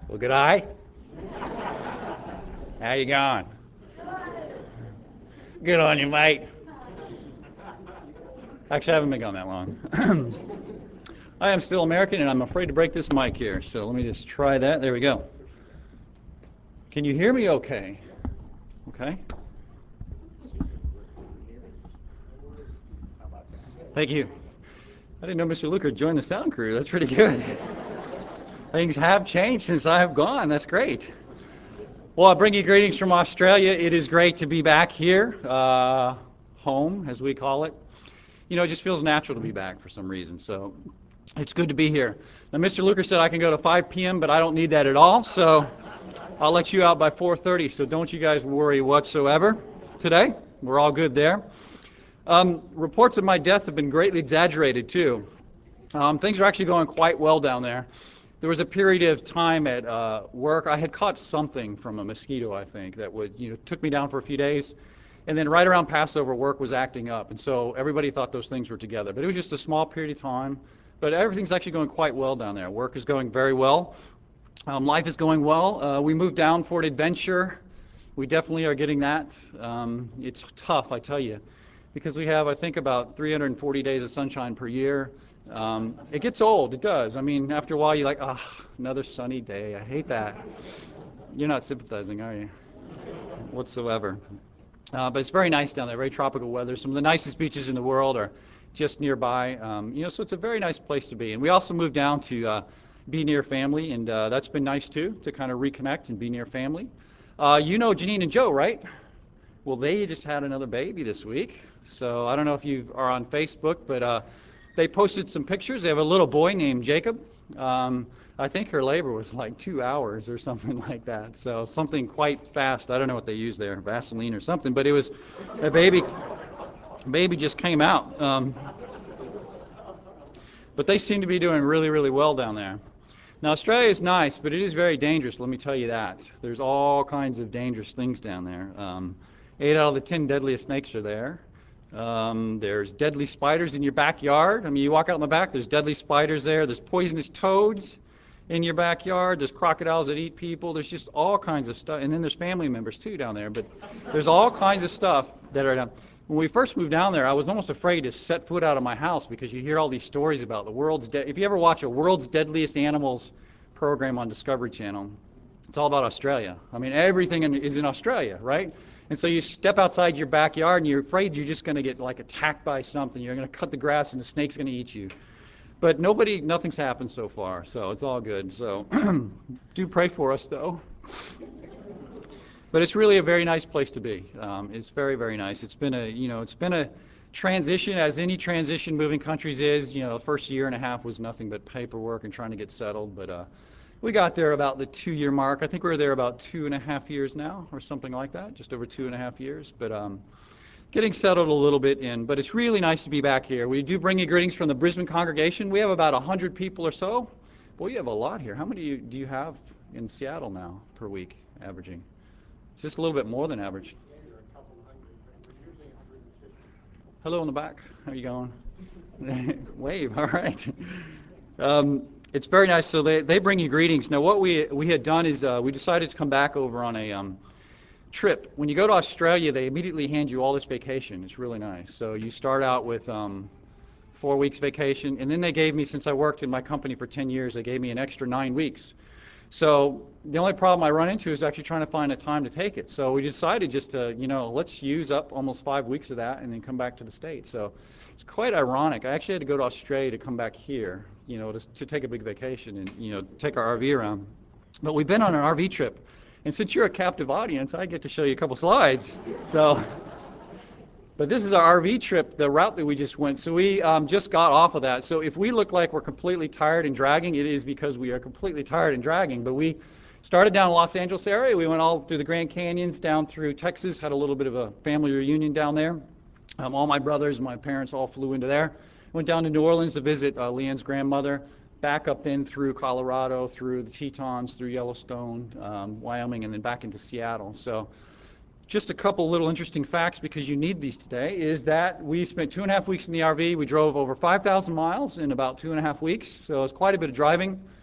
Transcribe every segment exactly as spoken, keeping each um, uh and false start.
Well, good eye. How you going? Good on you, mate. Actually, I haven't been gone that long. I am still American, and I'm afraid to break this mic here. So let me just try that. There we go. Can you hear me okay? Okay. Thank you. I didn't know Mister Luker joined the sound crew. That's pretty good. Things have changed since I have gone. That's great. Well, I bring you greetings from Australia. It is great to be back here, uh, home, as we call it. You know, it just feels natural to be back for some reason. So it's good to be here. Now, Mister Luker said I can go to five p m, but I don't need that at all. So I'll let you out by four thirty. So don't you guys worry whatsoever today. We're all good there. Um, reports of my death have been greatly exaggerated, too. Um, things are actually going quite well down there. There was a period of time at uh, work. I had caught something from a mosquito, I think, that would, you know, took me down for a few days. And then right around Passover, work was acting up. And so everybody thought those things were together. But it was just a small period of time. But everything's actually going quite well down there. Work is going very well. Um, life is going well. Uh, we moved down for an adventure. We definitely are getting that. Um, it's tough, I tell you, because we have, I think, about three hundred forty days of sunshine per year. Um, it gets old, it does. I mean, after a while, you're like, ah, oh, another sunny day. I hate that. You're not sympathizing, are you? Whatsoever. Uh, but it's very nice down there, very tropical weather. Some of the nicest beaches in the world are just nearby. Um, you know, so it's a very nice place to be. And we also moved down to uh, be near family, and uh, that's been nice too, to kind of reconnect and be near family. Uh, you know Janine and Joe, right? Well, they just had another baby this week. So I don't know if you are on Facebook, but uh, they posted some pictures. They have a little boy named Jacob. Um, I think her labor was like two hours or something like that. So something quite fast. I don't know what they used there, Vaseline or something. But it was a baby. Baby just came out. Um, but they seem to be doing really, really well down there. Now, Australia is nice, but it is very dangerous, let me tell you that. There's all kinds of dangerous things down there. Um, eight out of the ten deadliest snakes are there. Um, there's deadly spiders in your backyard. I mean, you walk out in the back, there's deadly spiders there. There's poisonous toads in your backyard. There's crocodiles that eat people. There's just all kinds of stuff. And then there's family members, too, down there. But there's all kinds of stuff that are down. When we first moved down there, I was almost afraid to set foot out of my house because you hear all these stories about the world's de- if you ever watch a World's Deadliest Animals program on Discovery Channel, it's all about Australia. I mean, everything in, is in Australia, right? And so you step outside your backyard and you're afraid you're just going to get like attacked by something. You're going to cut the grass and the snake's going to eat you. But nobody, nothing's happened so far, so it's all good. So do pray for us, though. But it's really a very nice place to be. Um, it's very, very nice. It's been a, you know, it's been a transition, as any transition moving countries is. You know, the first year and a half was nothing but paperwork and trying to get settled. But uh, we got there about the two-year mark. I think we were there about two and a half years now, or something like that, just over two and a half years. But um, getting settled a little bit in. But it's really nice to be back here. We do bring you greetings from the Brisbane congregation. We have about one hundred people or so. Boy, you have a lot here. How many do you have in Seattle now per week, averaging? It's just a little bit more than average. Hello in the back. How are you going? Wave. All right. Um, it's very nice. So they, they bring you greetings. Now, what we we had done is uh, we decided to come back over on a um, trip. When you go to Australia, they immediately hand you all this vacation. It's really nice. So you start out with um, four weeks vacation, and then they gave me, since I worked in my company for ten years, they gave me an extra nine weeks. So the only problem I run into is actually trying to find a time to take it. So we decided just to, you know, let's use up almost five weeks of that and then come back to the States. So it's quite ironic. I actually had to go to Australia to come back here, you know, to, to take a big vacation and, you know, take our R V around. But we've been on an R V trip. And since you're a captive audience, I get to show you a couple slides. So, but this is our R V trip, the route that we just went. So we um, just got off of that. So if we look like we're completely tired and dragging, it is because we are completely tired and dragging. But we started down in the Los Angeles area. We went all through the Grand Canyons, down through Texas, had a little bit of a family reunion down there. Um, all my brothers and my parents all flew into there. Went down to New Orleans to visit uh, Leanne's grandmother. Back up in through Colorado, through the Tetons, through Yellowstone, um, Wyoming, and then back into Seattle. So just a couple little interesting facts, because you need these today, is that we spent two and a half weeks in the R V. We drove over five thousand miles in about two and a half weeks, so it's quite a bit of driving.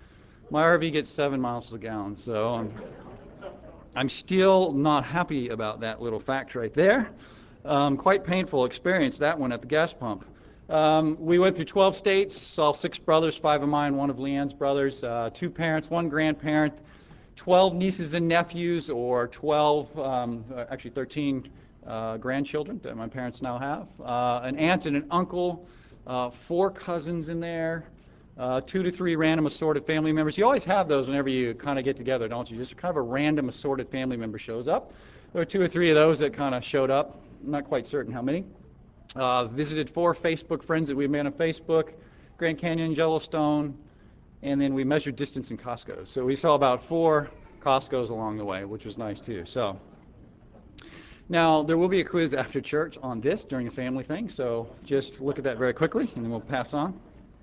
My R V gets seven miles a gallon, so I'm, I'm still not happy about that little fact right there. Um, quite painful experience, that one at the gas pump. Um, we went through twelve states, saw six brothers, five of mine, one of Leanne's brothers, uh, two parents, one grandparent, twelve nieces and nephews, or twelve, um, actually thirteen uh, grandchildren that my parents now have, uh, an aunt and an uncle, uh, four cousins in there, uh, two to three random assorted family members. You always have those whenever you kind of get together, don't you? Just kind of a random assorted family member shows up. There were two or three of those that kind of showed up. I'm not quite certain how many. Uh, visited four Facebook friends that we met on Facebook, Grand Canyon, Yellowstone, and then we measured distance in Costco. So we saw about four Costco's along the way, which was nice too. So now there will be a quiz after church on this during the family thing, so just look at that very quickly and then we'll pass on.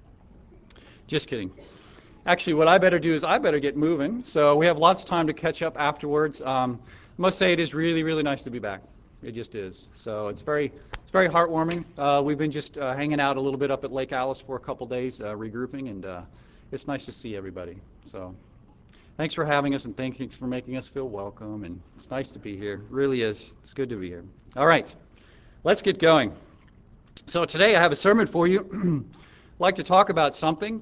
Just kidding. Actually, what I better do is I better get moving. So we have lots of time to catch up afterwards. Um, I must say it is really, really nice to be back. It just is. So it's very, it's very heartwarming. Uh, we've been just uh, hanging out a little bit up at Lake Alice for a couple days, uh, regrouping, and uh, it's nice to see everybody. So thanks for having us, and thank you for making us feel welcome. And it's nice to be here. It really is. It's good to be here. All right, let's get going. So today I have a sermon for you. I'd like to talk about something.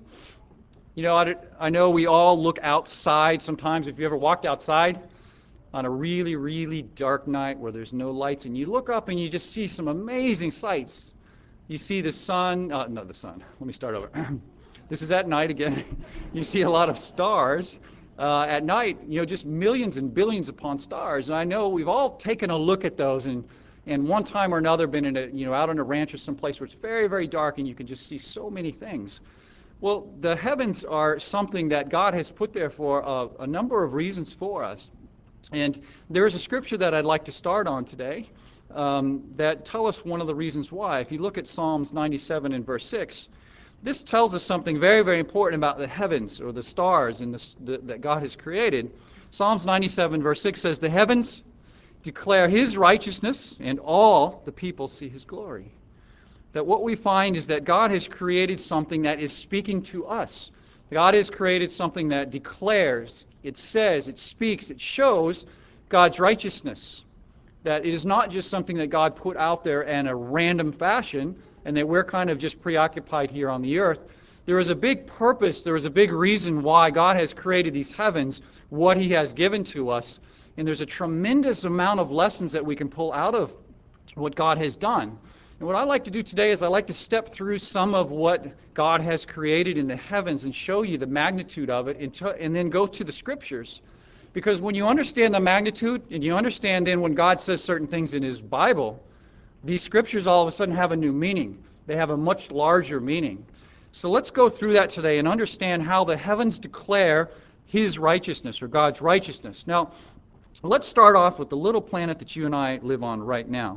You know, I, I know we all look outside sometimes. If you ever walked outside on a really, really dark night where there's no lights, and you look up and you just see some amazing sights. You see the sun, uh, no, the sun. Let me start over. This is at night again. You see a lot of stars uh, at night, you know, just millions and billions upon stars. And I know we've all taken a look at those and, and one time or another been in a, you know, out on a ranch or someplace where it's very, very dark and you can just see so many things. Well, the heavens are something that God has put there for a, a number of reasons for us. And there is a scripture that I'd like to start on today um, that tell us one of the reasons why. If you look at Psalms ninety-seven and verse six, this tells us something very, very important about the heavens or the stars in the, the, that God has created. Psalms ninety-seven verse six says, "The heavens declare his righteousness, and all the people see his glory." That what we find is that God has created something that is speaking to us. God has created something that declares, it says, it speaks, it shows God's righteousness. That it is not just something that God put out there in a random fashion and that we're kind of just preoccupied here on the earth. There is a big purpose, there is a big reason why God has created these heavens, what he has given to us. And there's a tremendous amount of lessons that we can pull out of what God has done. And what I like to do today is I like to step through some of what God has created in the heavens and show you the magnitude of it, and, to, and then go to the scriptures. Because when you understand the magnitude, and you understand then when God says certain things in his Bible, these scriptures all of a sudden have a new meaning. They have a much larger meaning. So let's go through that today and understand how the heavens declare his righteousness, or God's righteousness. Now, let's start off with the little planet that you and I live on right now.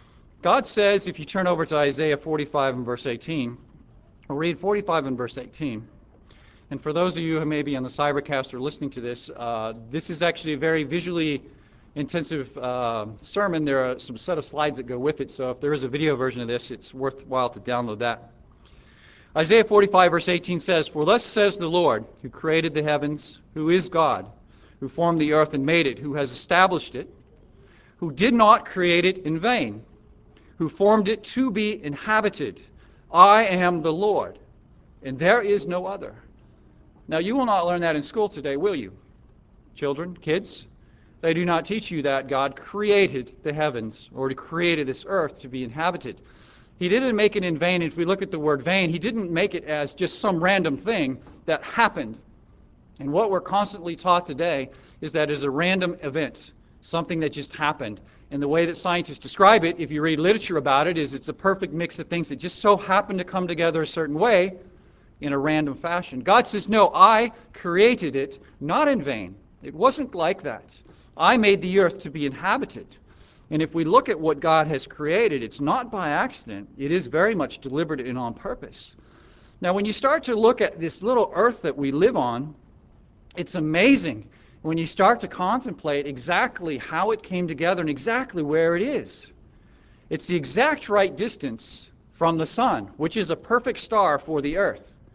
God says, if you turn over to Isaiah forty-five and verse eighteen, we'll read forty-five and verse eighteen. And for those of you who may be on the Cybercast or listening to this, uh, this is actually a very visually intensive uh, sermon. There are some set of slides that go with it, so if there is a video version of this, it's worthwhile to download that. Isaiah forty-five verse eighteen says, "For thus says the Lord, who created the heavens, who is God, who formed the earth and made it, who has established it, who did not create it in vain, who formed it to be inhabited. I am the Lord, and there is no other." Now, you will not learn that in school today, will you? Children, kids? They do not teach you that God created the heavens or created this earth to be inhabited. He didn't make it in vain. If we look at the word vain, he didn't make it as just some random thing that happened. And what we're constantly taught today is that it's a random event, something that just happened. And the way that scientists describe it, if you read literature about it, is it's a perfect mix of things that just so happen to come together a certain way in a random fashion. God says, no, I created it not in vain. It wasn't like that. I made the earth to be inhabited. And if we look at what God has created, it's not by accident. It is very much deliberate and on purpose. Now, when you start to look at this little earth that we live on, it's amazing when you start to contemplate exactly how it came together and exactly where it is. It's the exact right distance from the sun, which is a perfect star for the earth.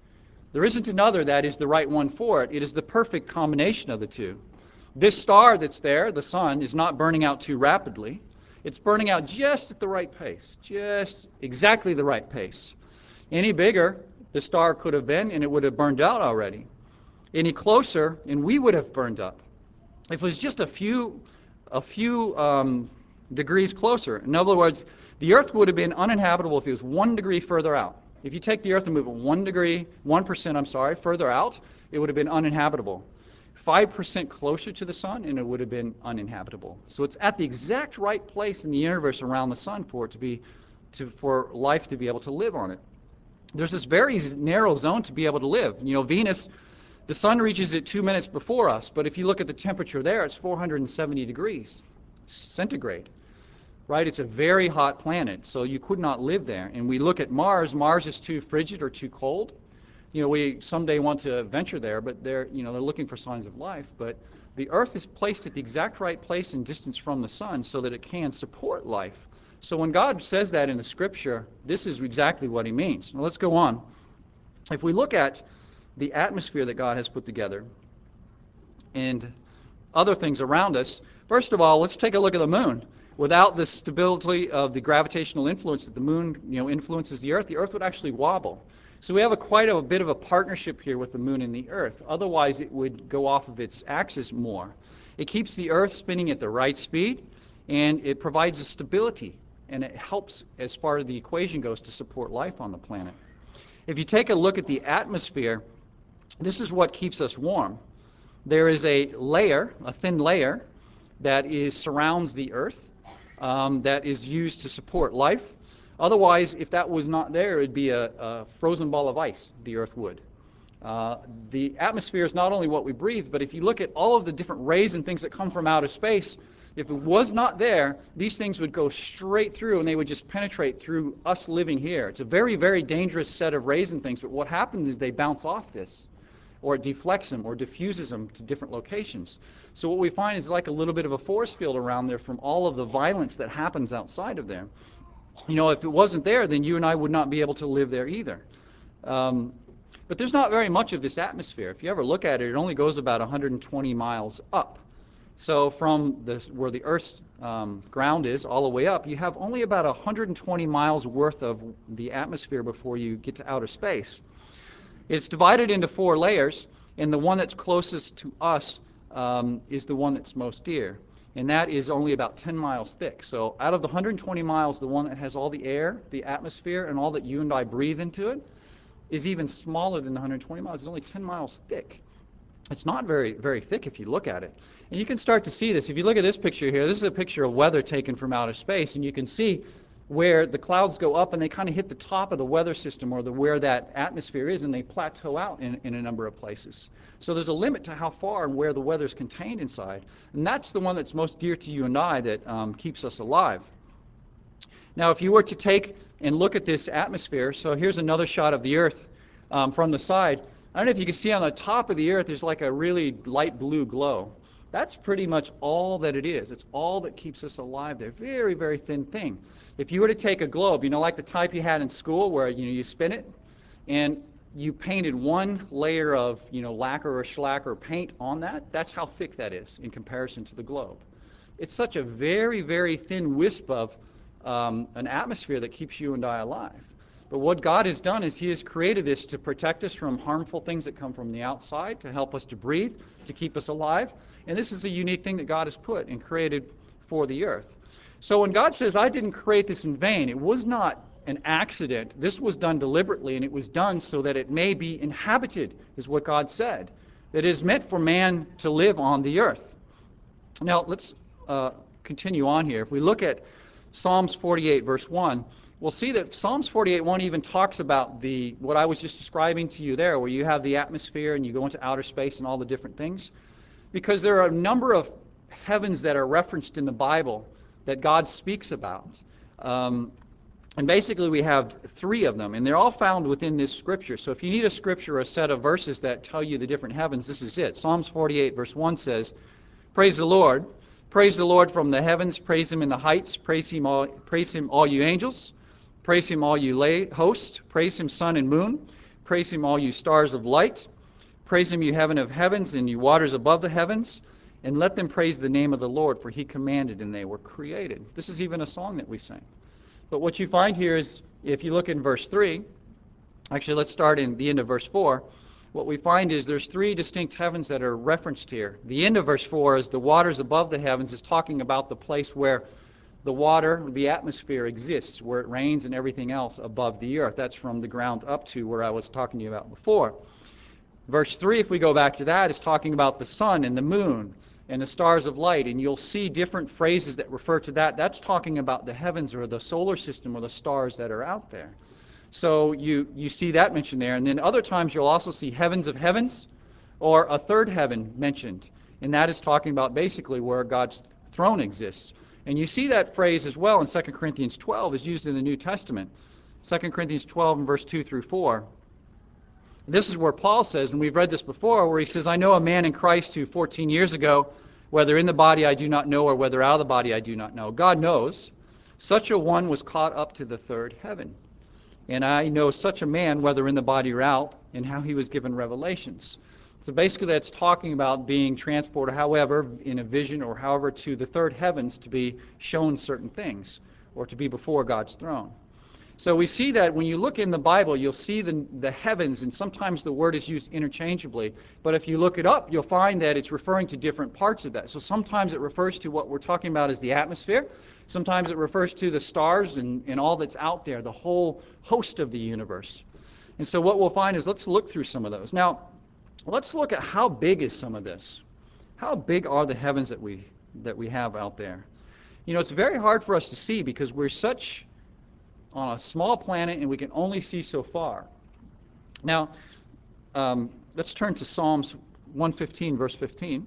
There isn't another that is the right one for it. It is the perfect combination of the two. This star that's there, the sun, is not burning out too rapidly. It's burning out just at the right pace, just exactly the right pace. Any bigger, the star could have been, and it would have burned out already. Any closer, and we would have burned up. If it was just a few, a few um, degrees closer, in other words, the Earth would have been uninhabitable if it was one degree further out. If you take the Earth and move it one degree, one percent, I'm sorry, further out, it would have been uninhabitable. five percent closer to the sun, and it would have been uninhabitable. So it's at the exact right place in the universe around the sun for it to be, to, for life to be able to live on it. There's this very narrow zone to be able to live. You know, Venus, the sun reaches it two minutes before us, but if you look at the temperature there, it's four hundred seventy degrees centigrade, right? It's a very hot planet, so you could not live there. And we look at Mars, Mars is too frigid or too cold. You know, we someday want to venture there, but they're, you know, they're looking for signs of life. But the Earth is placed at the exact right place and distance from the sun so that it can support life. So when God says that in the Scripture, this is exactly what he means. Now let's go on. If we look at the atmosphere that God has put together and other things around us, first of all, let's take a look at the moon. Without the stability of the gravitational influence that the moon, you know, influences the Earth, the Earth would actually wobble. So we have a quite a bit of a partnership here with the moon and the Earth. Otherwise, it would go off of its axis more. It keeps the Earth spinning at the right speed, and it provides a stability, and it helps, as far as the equation goes, to support life on the planet. If you take a look at the atmosphere, this is what keeps us warm. There is a layer, a thin layer, that is surrounds the Earth, um, that is used to support life. Otherwise, if that was not there, it would be a, a frozen ball of ice, the Earth would. Uh, the atmosphere is not only what we breathe, but if you look at all of the different rays and things that come from outer space, if it was not there, these things would go straight through and they would just penetrate through us living here. It's a very, very dangerous set of rays and things, but what happens is they bounce off this, or it deflects them or diffuses them to different locations. So what we find is like a little bit of a force field around there from all of the violence that happens outside of there. You know, if it wasn't there, then you and I would not be able to live there either. Um, but there's not very much of this atmosphere. If you ever look at it, it only goes about one hundred twenty miles up. So from this, where the Earth's um, ground is all the way up, you have only about one hundred twenty miles worth of the atmosphere before you get to outer space. It's divided into four layers, and the one that's closest to us um, is the one that's most dear. And that is only about ten miles thick. So out of the one hundred twenty miles, the one that has all the air, the atmosphere, and all that you and I breathe into it is even smaller than the one hundred twenty miles. It's only ten miles thick. It's not very, very thick if you look at it. And you can start to see this. If you look at this picture here, this is a picture of weather taken from outer space, and you can see where the clouds go up and they kind of hit the top of the weather system, or the where that atmosphere is, and they plateau out in, in a number of places. So there's a limit to how far and where the weather is contained inside. And that's the one that's most dear to you and I, that um, keeps us alive. Now, if you were to take and look at this atmosphere, so here's another shot of the Earth um, from the side. I don't know if you can see on the top of the Earth, there's like a really light blue glow. That's pretty much all that it is. It's all that keeps us alive. They're very, very thin thing. If you were to take a globe, you know, like the type you had in school where, you know, you spin it and you painted one layer of, you know, lacquer or shellac or paint on that, that's how thick that is in comparison to the globe. It's such a very, very thin wisp of um, an atmosphere that keeps you and I alive. But what God has done is he has created this to protect us from harmful things that come from the outside, to help us to breathe, to keep us alive. And this is a unique thing that God has put and created for the earth. So when God says, I didn't create this in vain, it was not an accident. This was done deliberately, and it was done so that it may be inhabited, is what God said. That it is meant for man to live on the earth. Now, let's uh, continue on here. If we look at Psalms forty-eight, verse one, we'll see that Psalms forty-eight one even talks about the what I was just describing to you there, where you have the atmosphere and you go into outer space and all the different things. Because there are a number of heavens that are referenced in the Bible that God speaks about. Um, and basically we have three of them, and they're all found within this scripture. So if you need a scripture or a set of verses that tell you the different heavens, this is it. Psalms forty-eight, verse one says, Praise the Lord. Praise the Lord from the heavens. Praise him in the heights. Praise him all, praise him all you angels. Praise him all you lay hosts. Praise him sun and moon. Praise him, all you stars of light. Praise him, you heaven of heavens, and you waters above the heavens. And let them praise the name of the Lord, for he commanded, and they were created. This is even a song that we sing. But what you find here is, if you look in verse three, actually let's start in the end of verse four. What we find is there's three distinct heavens that are referenced here. The end of verse four is the waters above the heavens, is talking about the place where the water, the atmosphere exists, where it rains and everything else above the earth. That's from the ground up to where I was talking to you about before. Verse three, if we go back to that, is talking about the sun and the moon and the stars of light, and you'll see different phrases that refer to that. That's talking about the heavens or the solar system or the stars that are out there. So you, you see that mentioned there. And then other times you'll also see heavens of heavens or a third heaven mentioned. And that is talking about basically where God's throne exists. And you see that phrase as well in Second Corinthians twelve is used in the New Testament. Second Corinthians twelve and verse two through four. This is where Paul says, and we've read this before, where he says, I know a man in Christ who fourteen years ago, whether in the body I do not know or whether out of the body I do not know. God knows. Such a one was caught up to the third heaven. And I know such a man, whether in the body or out, and how he was given revelations. So basically that's talking about being transported, however, in a vision or however, to the third heavens to be shown certain things, or to be before God's throne. So we see that when you look in the Bible, you'll see the, the heavens, and sometimes the word is used interchangeably. But if you look it up, you'll find that it's referring to different parts of that. So sometimes it refers to what we're talking about as the atmosphere. Sometimes it refers to the stars and, and all that's out there, the whole host of the universe. And so what we'll find is, let's look through some of those. Now, let's look at how big is some of this. How big are the heavens that we that we have out there? You know, it's very hard for us to see because we're such on a small planet and we can only see so far. Now, um, let's turn to Psalms one fifteen, verse fifteen.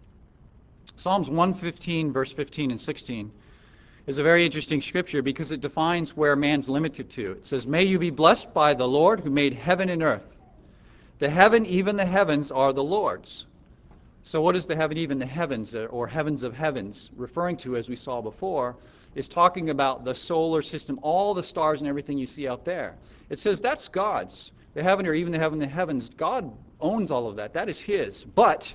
Psalms one fifteen, verse fifteen and sixteen is a very interesting scripture because it defines where man's limited to. It says, may you be blessed by the Lord who made heaven and earth. The heaven, even the heavens, are the Lord's. So what is the heaven, even the heavens, or heavens of heavens, referring to, as we saw before, is talking about the solar system, all the stars and everything you see out there. It says that's God's. The heaven, or even the heaven, the heavens, God owns all of that. That is his. But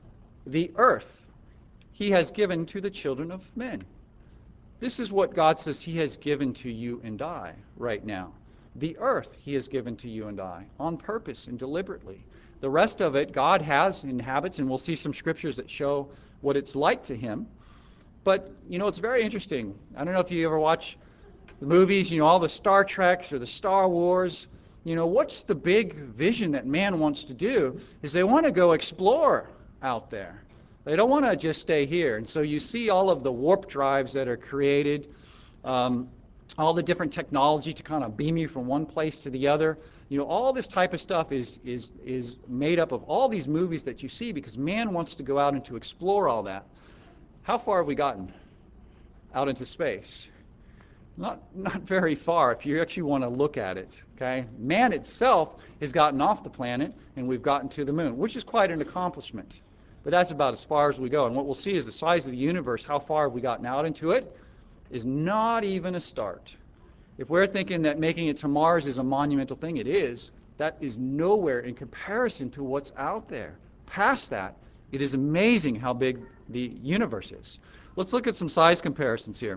the earth he has given to the children of men. This is what God says he has given to you and I right now. The earth he has given to you and I on purpose and deliberately. The rest of it God has, inhabits, and we'll see some scriptures that show what it's like to him. But, you know, it's very interesting. I don't know if you ever watch the movies, you know, all the Star Treks or the Star Wars. You know, what's the big vision that man wants to do is they want to go explore out there. They don't want to just stay here. And so you see all of the warp drives that are created, um, all the different technology to kind of beam you from one place to the other. You know, all this type of stuff is, is, is made up of all these movies that you see because man wants to go out and to explore all that. How far have we gotten out into space? Not, not very far if you actually want to look at it. Okay, man itself has gotten off the planet and we've gotten to the moon, which is quite an accomplishment. But that's about as far as we go. And what we'll see is the size of the universe, how far have we gotten out into it, is not even a start. If we're thinking that making it to Mars is a monumental thing, it is. That is nowhere in comparison to what's out there. Past that, it is amazing how big the universe is. Let's look at some size comparisons here.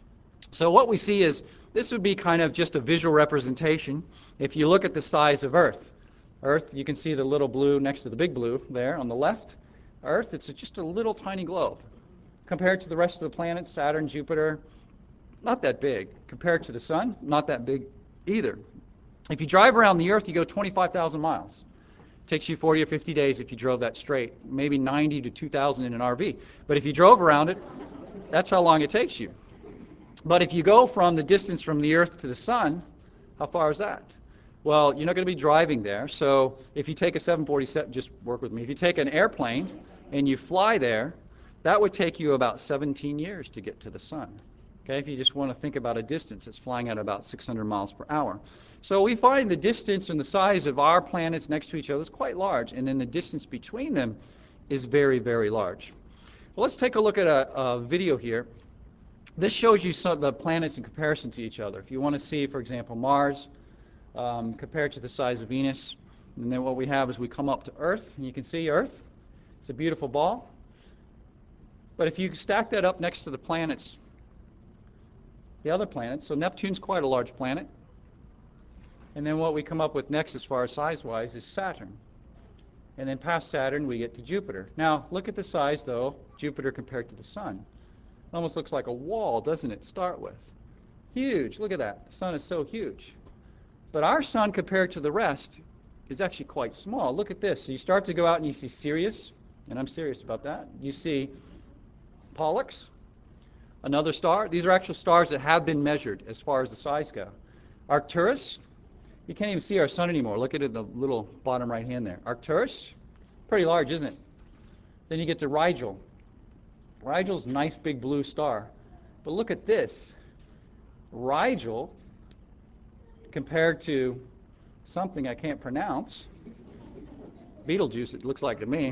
So what we see is, this would be kind of just a visual representation. If you look at the size of Earth, Earth, you can see the little blue next to the big blue there on the left. Earth, it's just a little tiny globe. Compared to the rest of the planets, Saturn, Jupiter, not that big. Compared to the sun, not that big either. If you drive around the Earth, you go twenty-five thousand miles. It takes you forty or fifty days if you drove that straight, maybe ninety to two thousand in an R V. But if you drove around it, that's how long it takes you. But if you go from the distance from the Earth to the sun, how far is that? Well, you're not going to be driving there. So if you take a seven forty-seven, just work with me. If you take an airplane and you fly there, that would take you about seventeen years to get to the sun. Okay, if you just want to think about a distance, it's flying at about six hundred miles per hour. So we find the distance and the size of our planets next to each other is quite large, and then the distance between them is very, very large. Well, let's take a look at a, a video here. This shows you some of the planets in comparison to each other. If you want to see, for example, Mars, um, compared to the size of Venus. And then what we have is we come up to Earth, and you can see Earth. It's a beautiful ball. But if you stack that up next to the planets, the other planets, so Neptune's quite a large planet. And then what we come up with next as far as size-wise is Saturn. And then past Saturn, we get to Jupiter. Now, look at the size, though, Jupiter compared to the Sun. It almost looks like a wall, doesn't it, to start with? Huge. Look at that. The Sun is so huge. But our Sun, compared to the rest, is actually quite small. Look at this. So you start to go out and you see Sirius, and I'm serious about that. You see Pollux, another star. These are actual stars that have been measured as far as the size go. Arcturus. You can't even see our Sun anymore. Look at it in the little bottom right hand there. Arcturus, pretty large, isn't it? Then you get to Rigel. Rigel's a nice big blue star. But look at this. Rigel, compared to something I can't pronounce, Betelgeuse it looks like to me,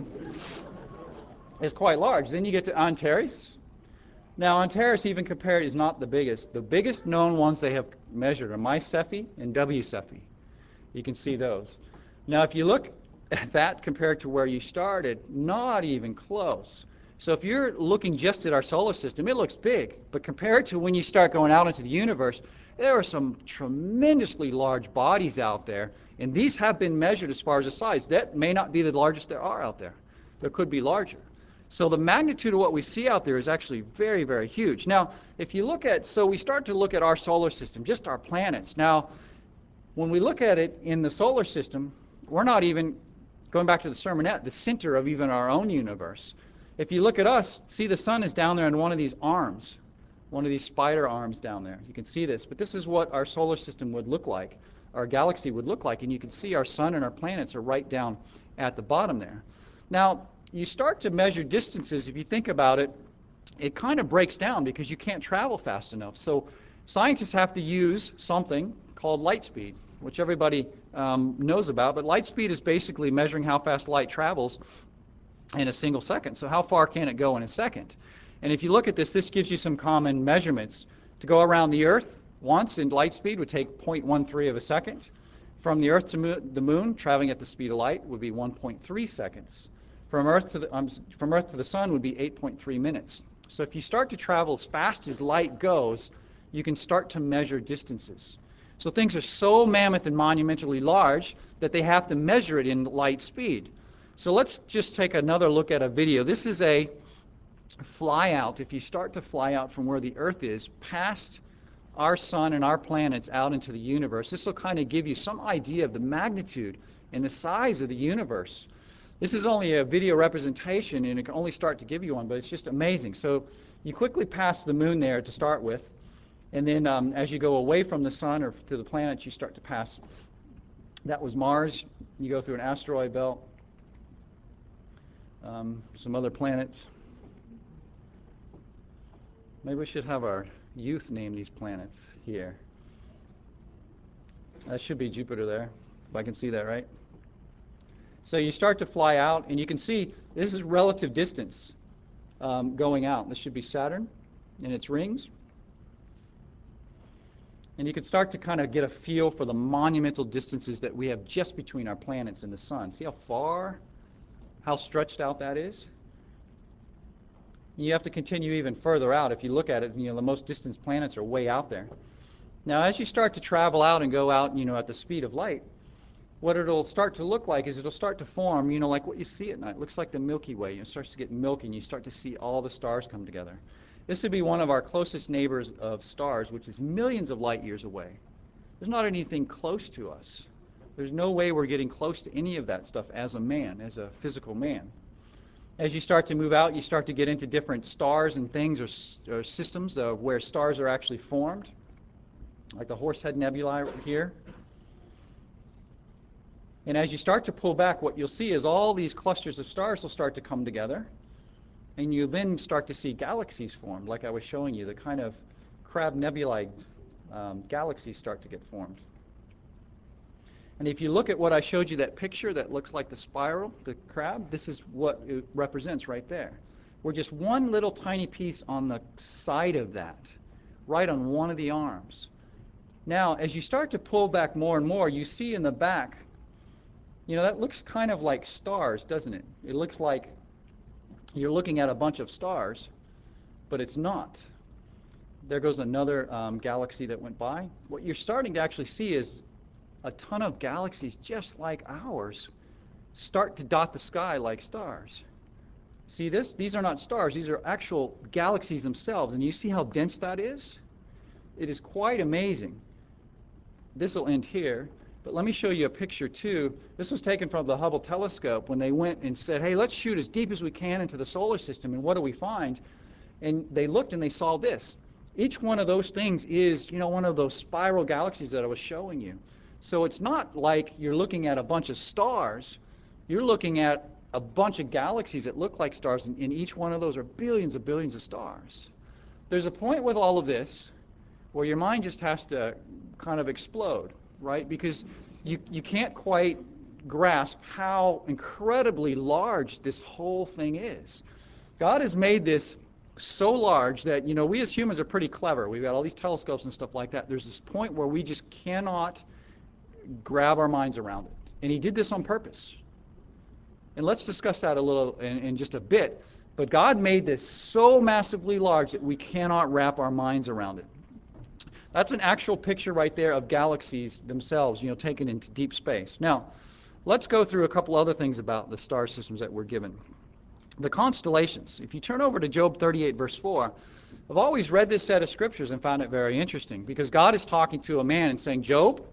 is quite large. Then you get to Antares. Now, Antares, even compared, is not the biggest. The biggest known ones they have measured are Mi Cephei and W Cephei. You can see those. Now, if you look at that compared to where you started, not even close. So if you're looking just at our solar system, it looks big. But compared to when you start going out into the universe, there are some tremendously large bodies out there. And these have been measured as far as the size. That may not be the largest there are out there. There could be larger. So the magnitude of what we see out there is actually very, very huge. Now, if you look at, so we start to look at our solar system, just our planets. Now, when we look at it in the solar system, we're not even, going back to the sermonette, the center of even our own universe. If you look at us, see the sun is down there in one of these arms, one of these spider arms down there. You can see this, but this is what our solar system would look like, our galaxy would look like, and you can see our sun and our planets are right down at the bottom there. Now, you start to measure distances. If you think about it, it kind of breaks down because you can't travel fast enough. So scientists have to use something called light speed, which everybody um, knows about. But light speed is basically measuring how fast light travels in a single second. So how far can it go in a second? And if you look at this, this gives you some common measurements. To go around the Earth once in light speed would take zero point one three of a second. From the Earth to mo- the Moon, traveling at the speed of light, would be one point three seconds. From Earth to the um, from Earth to the Sun would be eight point three minutes. So if you start to travel as fast as light goes, you can start to measure distances. So things are so mammoth and monumentally large that they have to measure it in light speed. So let's just take another look at a video. This is a fly out. If you start to fly out from where the Earth is, past our sun and our planets out into the universe, this will kind of give you some idea of the magnitude and the size of the universe. This is only a video representation, and it can only start to give you one, but it's just amazing. So you quickly pass the moon there to start with, and then um, as you go away from the sun or to the planets, you start to pass. That was Mars. You go through an asteroid belt, um, some other planets. Maybe we should have our youth name these planets here. That should be Jupiter there, if I can see that right. So you start to fly out, and you can see this is relative distance um, going out. This should be Saturn and its rings. And you can start to kind of get a feel for the monumental distances that we have just between our planets and the sun. See how far, how stretched out that is? You have to continue even further out. If you look at it, you know, the most distant planets are way out there. Now, as you start to travel out and go out, you know, at the speed of light, what it'll start to look like is it'll start to form, you know, like what you see at night. It looks like the Milky Way. It starts to get milky, and you start to see all the stars come together. This would be one of our closest neighbors of stars, which is millions of light years away. There's not anything close to us. There's no way we're getting close to any of that stuff as a man, as a physical man. As you start to move out, you start to get into different stars and things or, or systems of where stars are actually formed, like the Horsehead Nebula here. And as you start to pull back, what you'll see is all these clusters of stars will start to come together, and you then start to see galaxies formed, like I was showing you, the kind of Crab Nebulae um, galaxies start to get formed. And if you look at what I showed you, that picture that looks like the spiral, the crab, this is what it represents right there. We're just one little tiny piece on the side of that, right on one of the arms. Now, as you start to pull back more and more, you see in the back, you know, that looks kind of like stars, doesn't it? It looks like you're looking at a bunch of stars, but it's not. There goes another um, galaxy that went by. What you're starting to actually see is a ton of galaxies just like ours start to dot the sky like stars. See this? These are not stars. These are actual galaxies themselves. And you see how dense that is? It is quite amazing. This will end here. But let me show you a picture too. This was taken from the Hubble telescope when they went and said, hey, let's shoot as deep as we can into the solar system. And what do we find? And they looked and they saw this. Each one of those things is, you know, one of those spiral galaxies that I was showing you. So it's not like you're looking at a bunch of stars. You're looking at a bunch of galaxies that look like stars, and, and each one of those are billions of billions of stars. There's a point with all of this where your mind just has to kind of explode, right? Because you, you can't quite grasp how incredibly large this whole thing is. God has made this so large that, you know, we as humans are pretty clever. We've got all these telescopes and stuff like that. There's this point where we just cannot grab our minds around it. And he did this on purpose. And let's discuss that a little in, in just a bit. But God made this so massively large that we cannot wrap our minds around it. That's an actual picture right there of galaxies themselves, you know, taken into deep space. Now, let's go through a couple other things about the star systems that we're given. The constellations. If you turn over to Job thirty-eight, verse four, I've always read this set of scriptures and found it very interesting because God is talking to a man and saying, Job,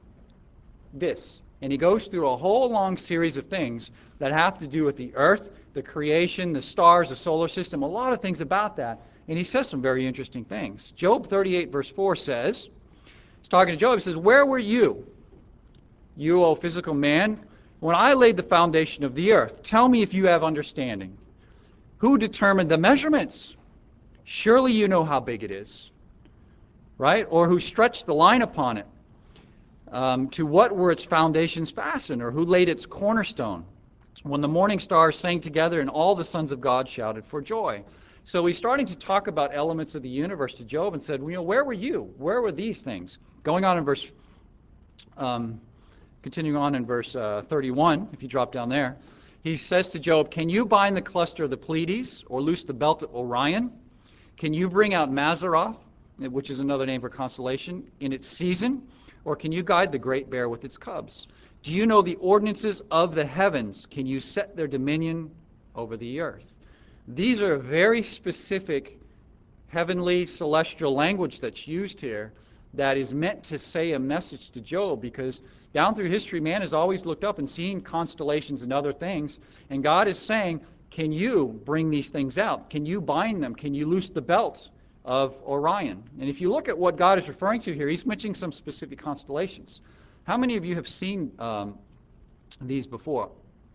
this. And he goes through a whole long series of things that have to do with the earth, the creation, the stars, the solar system, a lot of things about that. And he says some very interesting things. Job thirty-eight, verse four says, he's talking to Job, he says, where were you, you, O physical man, when I laid the foundation of the earth? Tell me if you have understanding. Who determined the measurements? Surely you know how big it is, right? Or who stretched the line upon it? Um, to what were its foundations fastened, or who laid its cornerstone? When the morning stars sang together and all the sons of God shouted for joy. So he's starting to talk about elements of the universe to Job and said, you know, where were you? Where were these things? Going on in verse, um, continuing on in verse uh, thirty-one, if you drop down there, he says to Job, can you bind the cluster of the Pleiades or loose the belt of Orion? Can you bring out Mazzaroth, which is another name for constellation, in its season? Or can you guide the great bear with its cubs? Do you know the ordinances of the heavens? Can you set their dominion over the earth? These are very specific heavenly celestial language that's used here that is meant to say a message to Job, because down through history, man has always looked up and seen constellations and other things, and God is saying, can you bring these things out? Can you bind them? Can you loose the belt of Orion? And if you look at what God is referring to here, he's mentioning some specific constellations. How many of you have seen um, these before?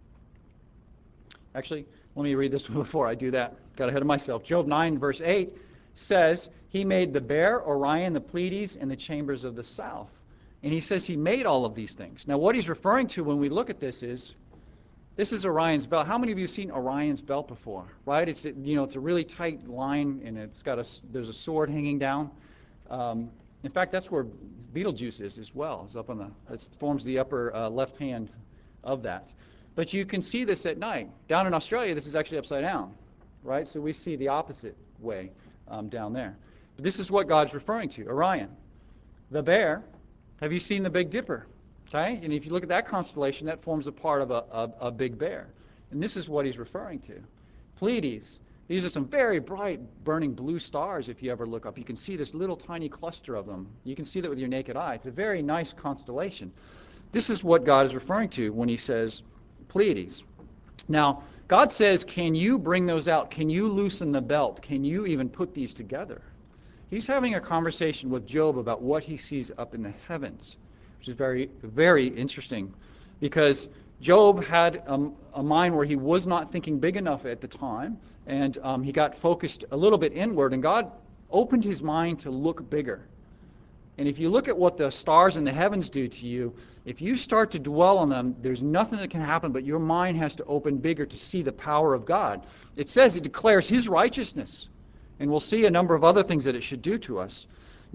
Actually, let me read this one before I do that. Got ahead of myself. Job nine, verse eight says, he made the bear, Orion, the Pleiades, and the chambers of the south. And he says he made all of these things. Now, what he's referring to when we look at this is, this is Orion's belt. How many of you have seen Orion's belt before? Right? It's, you know, it's a really tight line, and it's got a, there's a sword hanging down. Um, in fact, that's where Betelgeuse is as well. It's up on the, it forms the upper uh, left hand of that. But you can see this at night. Down in Australia, this is actually upside down, right? So we see the opposite way um, down there. But this is what God's referring to, Orion. The bear, have you seen the Big Dipper? Okay, and if you look at that constellation, that forms a part of a, a, a big bear. And this is what he's referring to. Pleiades, these are some very bright, burning blue stars if you ever look up. You can see this little tiny cluster of them. You can see that with your naked eye. It's a very nice constellation. This is what God is referring to when he says Pleiades. Now, God says, can you bring those out? Can you loosen the belt? Can you even put these together? He's having a conversation with Job about what he sees up in the heavens, which is very, very interesting, because Job had um, a mind where he was not thinking big enough at the time, and um, he got focused a little bit inward, and God opened his mind to look bigger. And if you look at what the stars in the heavens do to you, if you start to dwell on them, there's nothing that can happen, but your mind has to open bigger to see the power of God. It says it declares his righteousness, and we'll see a number of other things that it should do to us.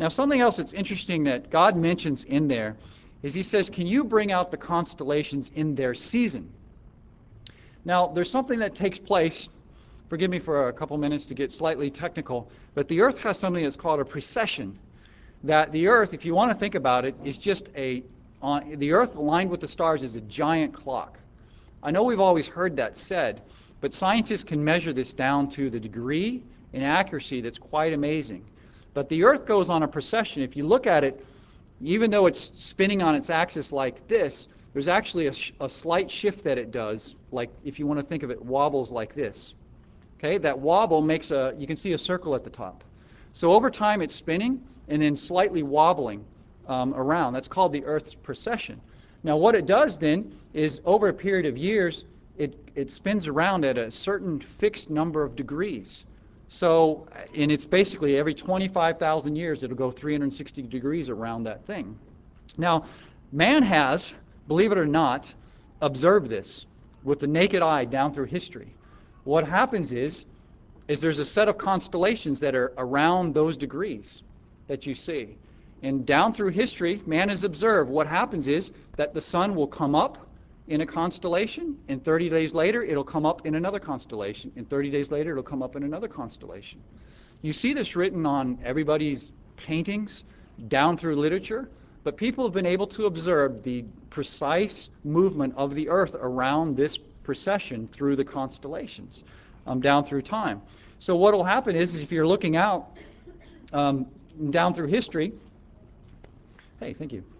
Now, something else that's interesting that God mentions in there is he says, can you bring out the constellations in their season? Now, there's something that takes place. Forgive me for a couple minutes to get slightly technical, but the Earth has something that's called a precession. That the Earth, if you want to think about it, is just a, on, the Earth aligned with the stars is a giant clock. I know we've always heard that said, but scientists can measure this down to the degree and accuracy that's quite amazing. But the Earth goes on a precession. If you look at it, even though it's spinning on its axis like this, there's actually a, sh- a slight shift that it does, like if you want to think of it, wobbles like this. Okay, that wobble makes a, you can see a circle at the top. So over time it's spinning and then slightly wobbling um, around. That's called the Earth's precession. Now what it does then is over a period of years, it, it spins around at a certain fixed number of degrees. So, and it's basically every twenty-five thousand years, it'll go three hundred sixty degrees around that thing. Now, man has, believe it or not, observed this with the naked eye down through history. What happens is, is there's a set of constellations that are around those degrees that you see. And down through history, man has observed what happens is that the sun will come up in a constellation, and thirty days later it'll come up in another constellation, and thirty days later it'll come up in another constellation. You see this written on everybody's paintings, down through literature, but people have been able to observe the precise movement of the Earth around this precession through the constellations um, down through time. So what will happen is, is if you're looking out um, down through history, hey, thank you.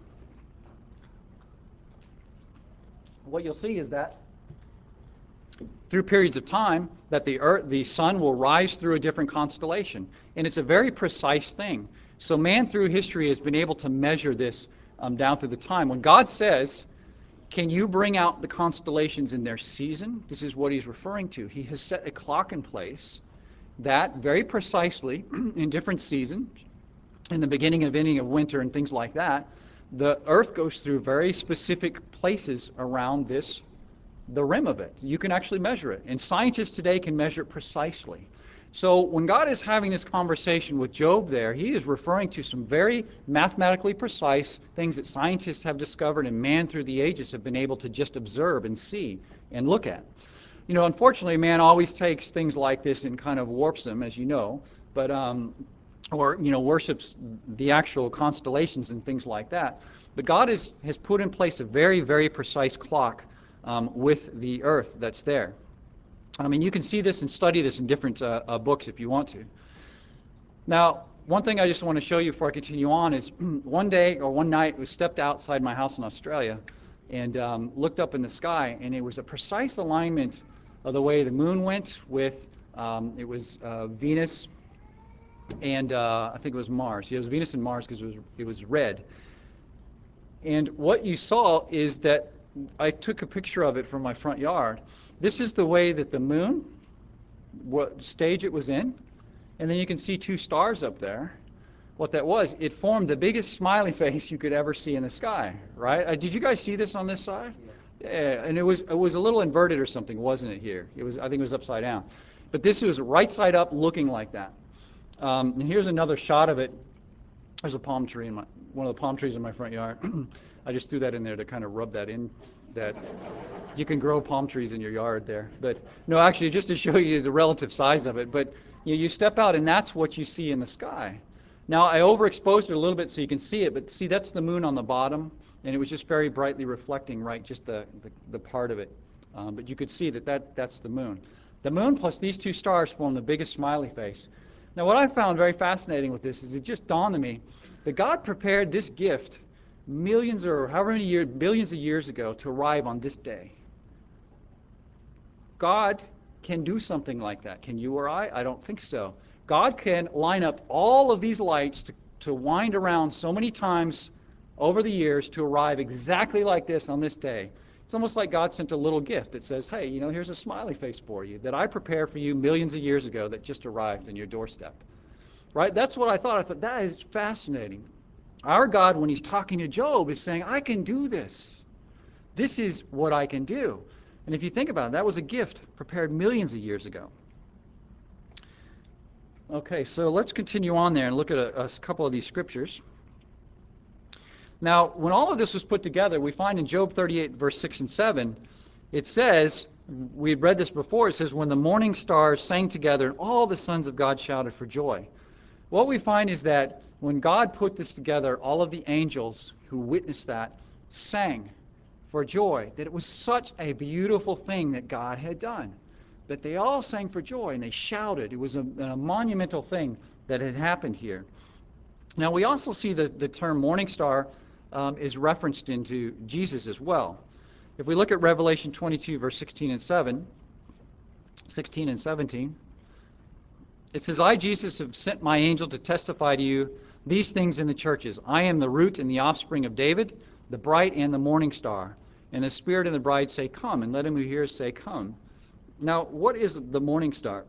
What you'll see is that through periods of time that the earth, the sun will rise through a different constellation, and it's a very precise thing. So man through history has been able to measure this um, down through the time. When God says, can you bring out the constellations in their season? This is what he's referring to. He has set a clock in place that very precisely in different seasons, in the beginning and ending of winter and things like that, the earth goes through very specific places around this, the rim of it. You can actually measure it. And scientists today can measure it precisely. So when God is having this conversation with Job there, he is referring to some very mathematically precise things that scientists have discovered and man through the ages have been able to just observe and see and look at. You know, unfortunately, man always takes things like this and kind of warps them, as you know, but um, or, you know, worships the actual constellations and things like that. But God is, has put in place a very, very precise clock um, with the earth that's there. I mean, you can see this and study this in different uh, uh, books if you want to. Now, one thing I just want to show you before I continue on is one day or one night we stepped outside my house in Australia and um, looked up in the sky, and it was a precise alignment of the way the moon went with, um, it was uh, Venus and uh, I think it was Mars. Yeah, it was Venus and Mars because it was, it was red. And what you saw is that I took a picture of it from my front yard. This is the way that the moon, what stage it was in, and then you can see two stars up there. What that was, it formed the biggest smiley face you could ever see in the sky, right? Uh, did you guys see this on this side? Yeah. Yeah, and it was it was a little inverted or something, wasn't it? Here, it was. I think it was upside down, but this was right side up, looking like that. Um, and here's another shot of it. There's a palm tree in my one of the palm trees in my front yard. I just threw that in there to kind of rub that in, that you can grow palm trees in your yard there. But no, actually, just to show you the relative size of it. But you, you step out, and that's what you see in the sky. Now, I overexposed it a little bit so you can see it, but see, that's the moon on the bottom, and it was just very brightly reflecting, right, just the, the, the part of it. Um, but you could see that, that that's the moon. The moon plus these two stars form the biggest smiley face. Now, what I found very fascinating with this is it just dawned on me that God prepared this gift millions or however many years, billions of years ago to arrive on this day. God can do something like that. Can you or I? I don't think so. God can line up all of these lights to, to wind around so many times over the years to arrive exactly like this on this day. It's almost like God sent a little gift that says, hey, you know, here's a smiley face for you that I prepared for you millions of years ago that just arrived in your doorstep. Right? That's what I thought. I thought, that is fascinating. Our God, when he's talking to Job, is saying, I can do this. This is what I can do. And if you think about it, that was a gift prepared millions of years ago. Okay, so let's continue on there and look at a, a couple of these scriptures. Now, when all of this was put together, we find in Job thirty-eight, verse six and seven, it says, we had read this before, it says, when the morning stars sang together and all the sons of God shouted for joy. What we find is that when God put this together, all of the angels who witnessed that sang for joy, that it was such a beautiful thing that God had done, that they all sang for joy and they shouted. It was a, a monumental thing that had happened here. Now, we also see that the term morning star um, is referenced into Jesus as well. If we look at Revelation twenty-two, verse sixteen and seven, sixteen and seventeen, it says, I, Jesus, have sent my angel to testify to you these things in the churches. I am the root and the offspring of David, the bright and the morning star. And the Spirit and the bride say, come, and let him who hears say, come. Now, what is the morning star?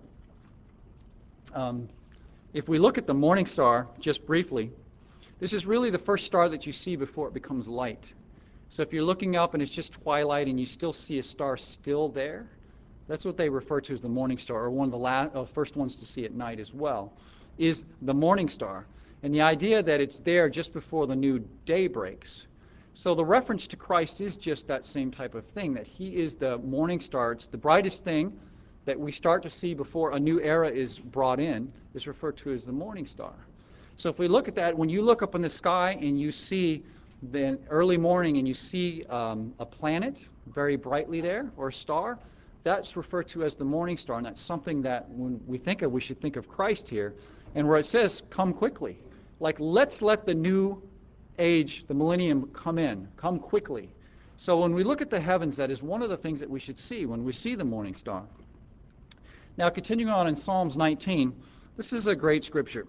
Um, if we look at the morning star just briefly, this is really the first star that you see before it becomes light. So if you're looking up and it's just twilight and you still see a star still there, that's what they refer to as the morning star, or one of the last, uh, first ones to see at night as well, is the morning star. And the idea that it's there just before the new day breaks. So the reference to Christ is just that same type of thing, that he is the morning star. It's the brightest thing that we start to see before a new era is brought in, is referred to as the morning star. So if we look at that, when you look up in the sky and you see the early morning and you see um, a planet very brightly there, or a star, that's referred to as the morning star, and that's something that when we think of, we should think of Christ here. And where it says, come quickly, like let's let the new age, the millennium, come in, come quickly. So when we look at the heavens, that is one of the things that we should see when we see the morning star. Now, continuing on in Psalms nineteen, this is a great scripture.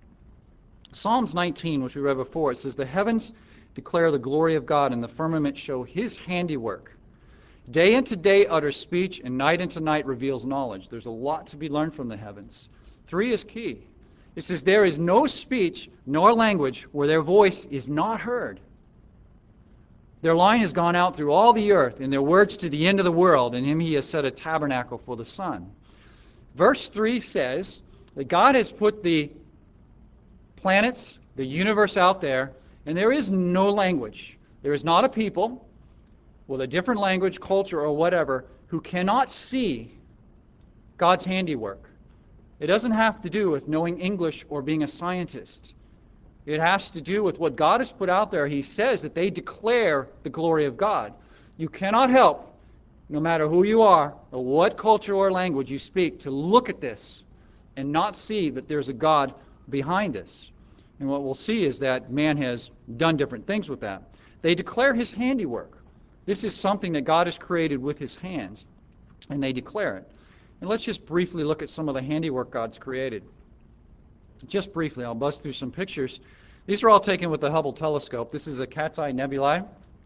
Psalms nineteen, which we read before, it says, the heavens declare the glory of God, and the firmament show his handiwork. Day into day utters speech, and night into night reveals knowledge. There's a lot to be learned from the heavens. Three is key. It says, there is no speech nor language where their voice is not heard. Their line has gone out through all the earth, and their words to the end of the world. In him he has set a tabernacle for the sun. Verse three says that God has put the planets, the universe out there, and there is no language. There is not a people with a different language, culture, or whatever, who cannot see God's handiwork. It doesn't have to do with knowing English or being a scientist. It has to do with what God has put out there. He says that they declare the glory of God. You cannot help, no matter who you are or what culture or language you speak, to look at this and not see that there's a God behind this. And what we'll see is that man has done different things with that. They declare his handiwork. This is something that God has created with his hands, and they declare it. And let's just briefly look at some of the handiwork God's created. Just briefly, I'll buzz through some pictures. These are all taken with the Hubble telescope. This is a Cat's Eye Nebulae.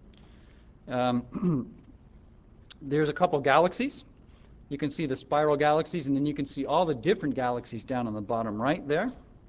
Um, there's a couple galaxies. You can see the spiral galaxies, and then you can see all the different galaxies down on the bottom right there.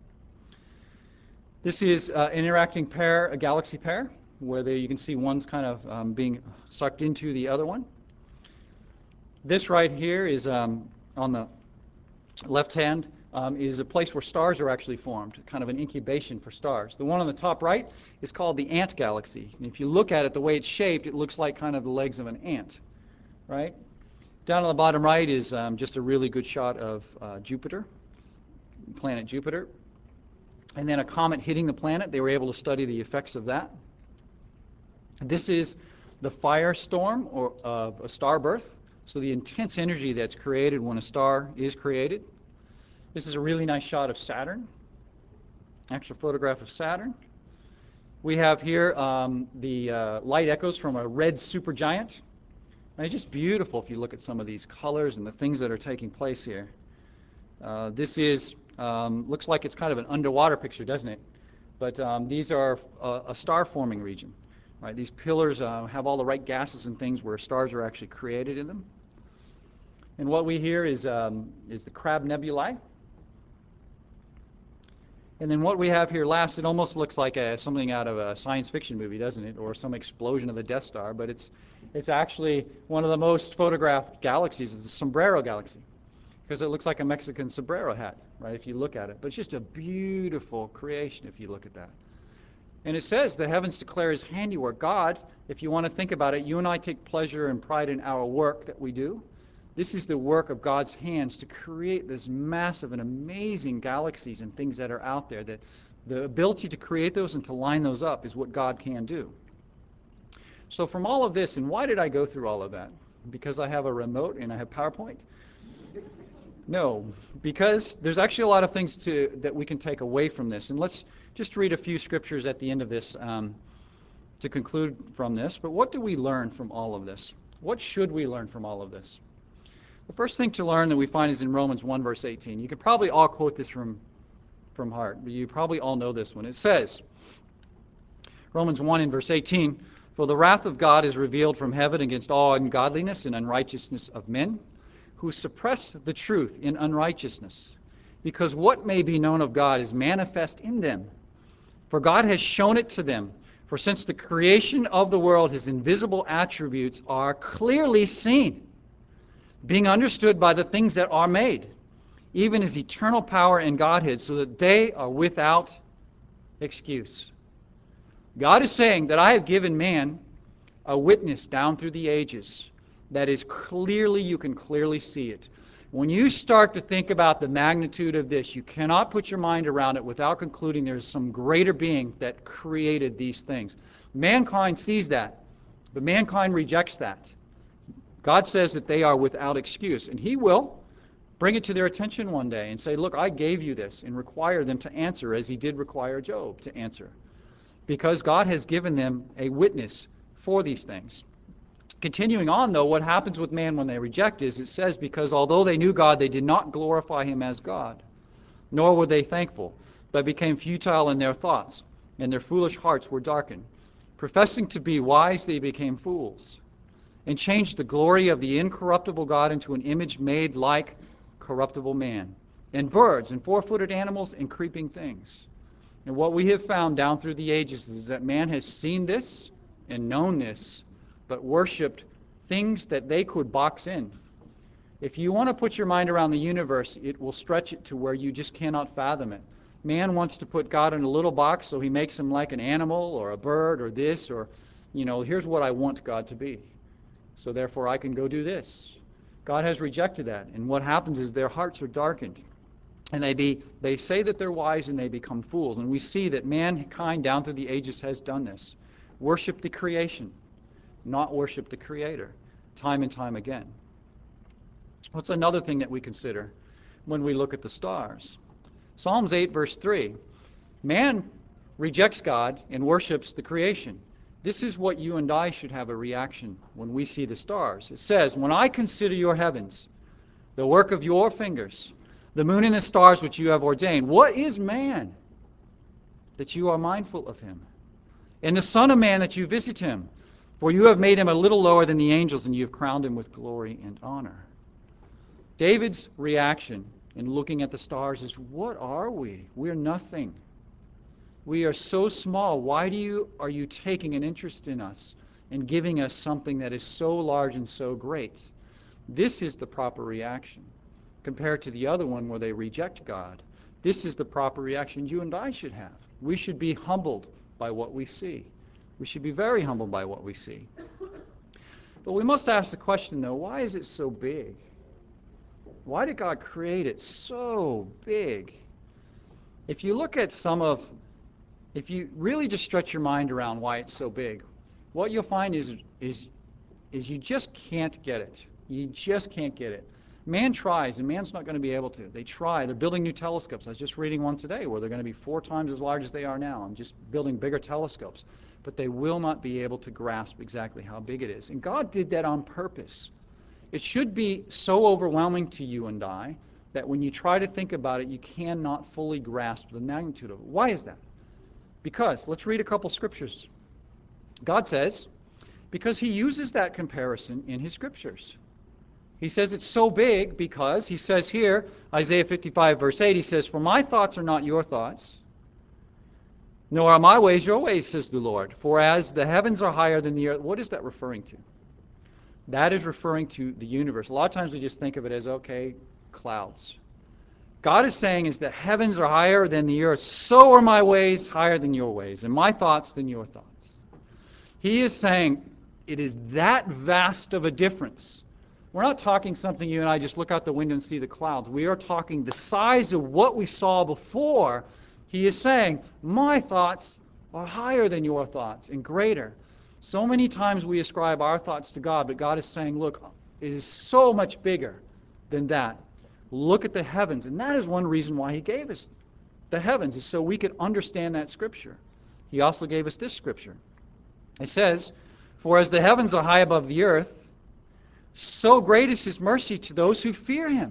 This is uh, an interacting pair, a galaxy pair, where they, you can see one's kind of um, being sucked into the other one. This right here is um, on the left hand um, is a place where stars are actually formed, kind of an incubation for stars. The one on the top right is called the ant galaxy. And if you look at it, the way it's shaped, it looks like kind of the legs of an ant, right? Down on the bottom right is um, just a really good shot of uh, Jupiter, planet Jupiter. And then a comet hitting the planet. They were able to study the effects of that. This is the firestorm or uh, a star birth. So the intense energy that's created when a star is created. This is a really nice shot of Saturn, actual photograph of Saturn. We have here um, the uh, light echoes from a red supergiant. And it's just beautiful if you look at some of these colors and the things that are taking place here. Uh, this is, um, looks like it's kind of an underwater picture, doesn't it? But um, these are uh, a star-forming region. Right? These pillars uh, have all the right gases and things where stars are actually created in them. And what we hear is, um, is the Crab Nebulae. And then what we have here last, it almost looks like a, something out of a science fiction movie, doesn't it? Or some explosion of the Death Star. But it's, it's actually one of the most photographed galaxies, is the Sombrero Galaxy. because it looks like a Mexican sombrero hat, right, if you look at it. But it's just a beautiful creation if you look at that. And it says the heavens declare his handiwork. God, if you want to think about it, you and I take pleasure and pride in our work that we do. This is the work of God's hands to create this massive and amazing galaxies and things that are out there. That the ability to create those and to line those up is what God can do. So from all of this, and why did I go through all of that? Because I have a remote and I have PowerPoint? No, because there's actually a lot of things to, that we can take away from this. And let's just read a few scriptures at the end of this um, to conclude from this. But what do we learn from all of this? What should we learn from all of this? The first thing to learn that we find is in Romans one, verse eighteen. You can probably all quote this from, from heart, but you probably all know this one. It says, Romans one in verse eighteen, "For the wrath of God is revealed from heaven against all ungodliness and unrighteousness of men, who suppress the truth in unrighteousness, because what may be known of God is manifest in them. For God has shown it to them. For since the creation of the world, his invisible attributes are clearly seen, being understood by the things that are made, even his eternal power and Godhead, so that they are without excuse." God is saying that I have given man a witness down through the ages that is clearly, you can clearly see it. When you start to think about the magnitude of this, you cannot put your mind around it without concluding there is some greater being that created these things. Mankind sees that, but mankind rejects that. God says that they are without excuse, and he will bring it to their attention one day and say, look, I gave you this, and require them to answer as he did require Job to answer, because God has given them a witness for these things. Continuing on, though, what happens with man when they reject is, it says, because although they knew God, they did not glorify him as God, nor were they thankful, but became futile in their thoughts, and their foolish hearts were darkened. Professing to be wise, they became fools, and changed the glory of the incorruptible God into an image made like corruptible man, and birds, and four-footed animals, and creeping things. And what we have found down through the ages is that man has seen this and known this, but worshipped things that they could box in. If you want to put your mind around the universe, it will stretch it to where you just cannot fathom it. Man wants to put God in a little box, so he makes him like an animal or a bird or this, or, you know, here's what I want God to be. So therefore I can go do this. God has rejected that, and what happens is their hearts are darkened. And they be they say that they're wise and they become fools. And we see that mankind down through the ages has done this. Worship the creation, not worship the Creator, time and time again. What's another thing that we consider when we look at the stars? Psalms eight, verse three. Man rejects God and worships the creation. This is what you and I should have a reaction when we see the stars. It says, "When I consider your heavens, the work of your fingers, the moon and the stars which you have ordained, what is man that you are mindful of him? And the Son of Man that you visit him? For you have made him a little lower than the angels, and you have crowned him with glory and honor." David's reaction in looking at the stars is, what are we? We're nothing. We are so small. Why do you are you taking an interest in us and giving us something that is so large and so great? This is the proper reaction compared to the other one where they reject God. This is the proper reaction you and I should have. We should be humbled by what we see. We should be very humbled by what we see. But we must ask the question, though, why is it so big? Why did God create it so big? If you look at some of, if you really just stretch your mind around why it's so big, what you'll find is, is, is you just can't get it. You just can't get it. Man tries, and man's not going to be able to. They try. They're building new telescopes. I was just reading one today where they're going to be four times as large as they are now and just building bigger telescopes. But they will not be able to grasp exactly how big it is. And God did that on purpose. It should be so overwhelming to you and I that when you try to think about it, you cannot fully grasp the magnitude of it. Why is that? Because, let's read a couple scriptures. God says, because he uses that comparison in his scriptures. He says it's so big because, he says here, Isaiah fifty-five, verse eight, he says, "For my thoughts are not your thoughts, nor are my ways your ways, says the Lord. For as the heavens are higher than the earth." What is that referring to? That is referring to the universe. A lot of times we just think of it as, okay, clouds. God is saying is the heavens are higher than the earth, so are my ways higher than your ways, and my thoughts than your thoughts. He is saying it is that vast of a difference. We're not talking something you and I just look out the window and see the clouds. We are talking the size of what we saw before. He is saying, my thoughts are higher than your thoughts and greater. So many times we ascribe our thoughts to God, but God is saying, look, it is so much bigger than that. Look at the heavens. And that is one reason why he gave us the heavens, is so we could understand that scripture. He also gave us this scripture. It says, for as the heavens are high above the earth, so great is his mercy to those who fear him.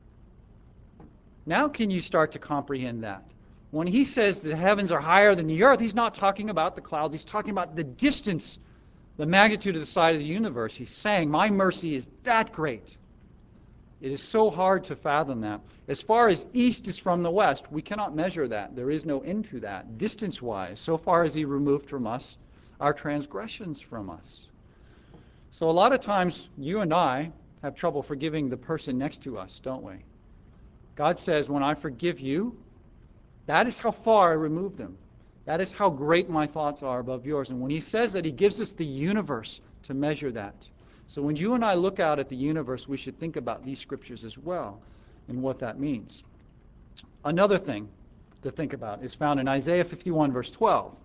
Now can you start to comprehend that? When he says the heavens are higher than the earth, he's not talking about the clouds. He's talking about the distance, the magnitude of the side of the universe. He's saying, my mercy is that great. It is so hard to fathom that. As far as east is from the west, we cannot measure that. There is no end to that, distance-wise. So far as he removed from us our transgressions from us. So a lot of times, you and I have trouble forgiving the person next to us, don't we? God says, when I forgive you, that is how far I remove them. That is how great my thoughts are above yours. And when he says that, he gives us the universe to measure that. So when you and I look out at the universe, we should think about these scriptures as well and what that means. Another thing to think about is found in Isaiah fifty-one, verse twelve.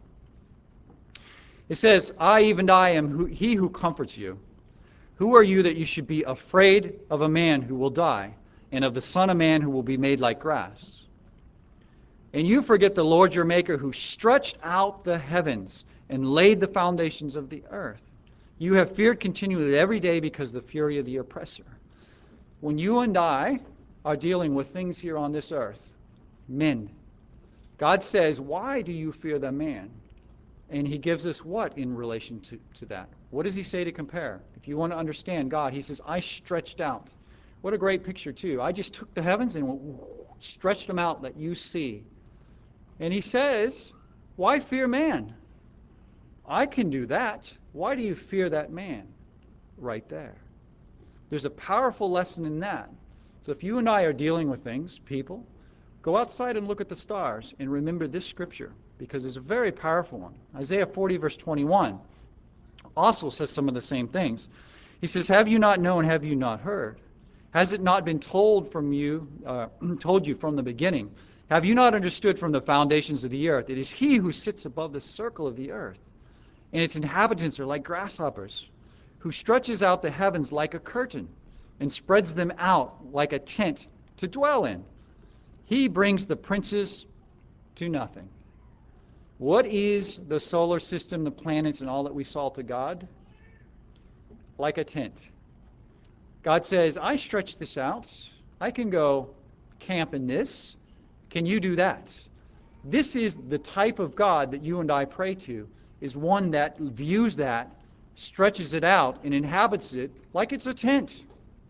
It says, I, even I, am who, he who comforts you. Who are you that you should be afraid of a man who will die, and of the son of man who will be made like grass? And you forget the Lord your Maker, who stretched out the heavens and laid the foundations of the earth. You have feared continually every day because of the fury of the oppressor. When you and I are dealing with things here on this earth, men, God says, why do you fear the man? And he gives us what in relation to, to that? What does he say to compare? If you want to understand God, he says, I stretched out. What a great picture, too. I just took the heavens and stretched them out that you see. And he says, why fear man? I can do that. Why do you fear that man? Right there. There's a powerful lesson in that. So if you and I are dealing with things, people, go outside and look at the stars and remember this scripture, because it's a very powerful one. Isaiah forty, verse twenty-one also says some of the same things. He says, have you not known, have you not heard? Has it not been told from you, uh, told you from the beginning? Have you not understood from the foundations of the earth? It is he who sits above the circle of the earth, and its inhabitants are like grasshoppers, who stretches out the heavens like a curtain and spreads them out like a tent to dwell in. He brings the princes to nothing. What is the solar system, the planets, and all that we saw to God? Like a tent. God says, I stretch this out. I can go camp in this. Can you do that? This is the type of God that you and I pray to, is one that views that, stretches it out, and inhabits it like it's a tent.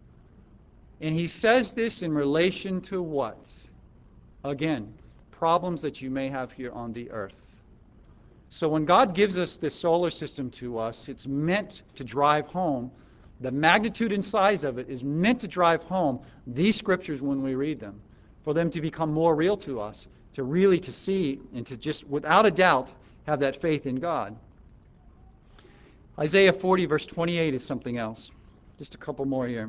And he says this in relation to what? Again, problems that you may have here on the earth. So when God gives us this solar system to us, it's meant to drive home. The magnitude and size of it is meant to drive home these scriptures when we read them, for them to become more real to us, to really to see and to just, without a doubt, have that faith in God. Isaiah forty, verse twenty-eight is something else. Just a couple more here.